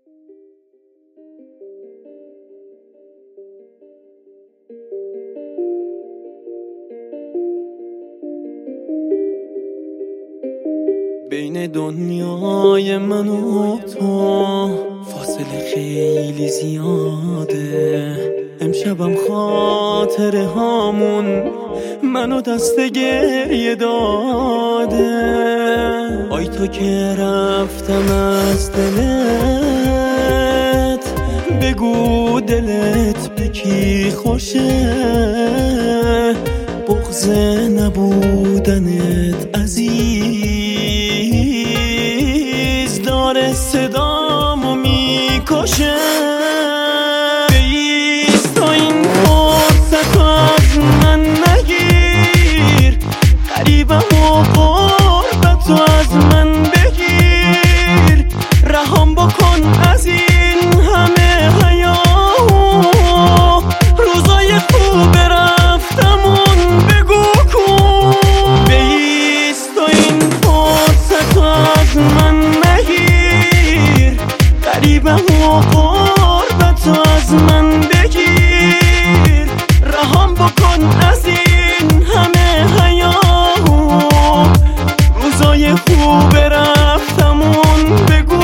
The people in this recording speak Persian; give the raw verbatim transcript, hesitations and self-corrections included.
بین دنیای من و تو فاصله خیلی زیاده. امشبم خاطره هامون منو دست گریه داده. آی تو که رفتم از دلت، بگو دلت به کی خوشه. بغض نبودنت عزیز داره صدامو میکشه. بیست تا این فرصت از من نگیر، غریبم و غربت از من بگیر. رهام بکن از این همه حیاهو، روزای خوب رفتمون بگو کن. بیست تا این فرصت از من نگیر، غریبم و غربت از من بگیر. رهام بکن از این همه حیاهو، روزای خوب رفتمون بگو.